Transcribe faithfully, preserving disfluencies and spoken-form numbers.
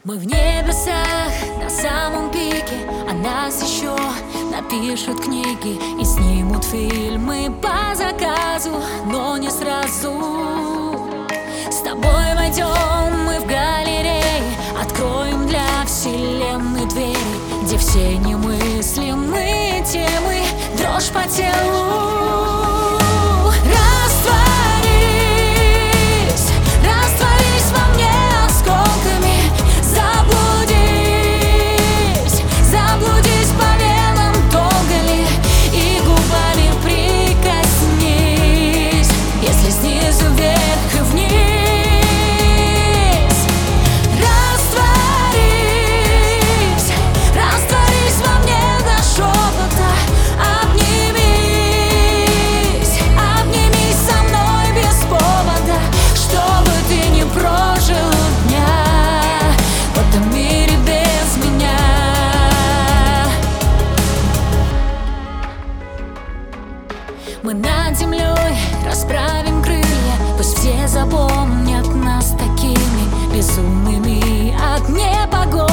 Мы в небесах на самом пике, о нас еще напишут книги и снимут фильмы по заказу, но не сразу. С тобой войдем мы в галереи, откроем для вселенной двери, где все немыслимые темы, дрожь по телу. Мы над землей расправим крылья, пусть все запомнят нас такими безумными от непогоды.